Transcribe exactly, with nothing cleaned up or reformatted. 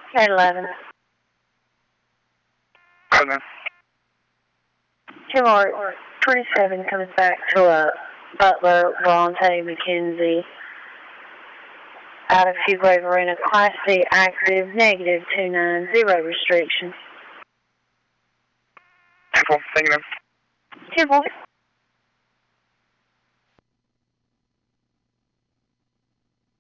At eleven. President. Two Mark twenty-seven comes back to uh, Butler, Volante, McKenzie. Out of Fuquay Varina, Class C active, negative two nine zero restriction. Two four, thank you, ma'am. Two four.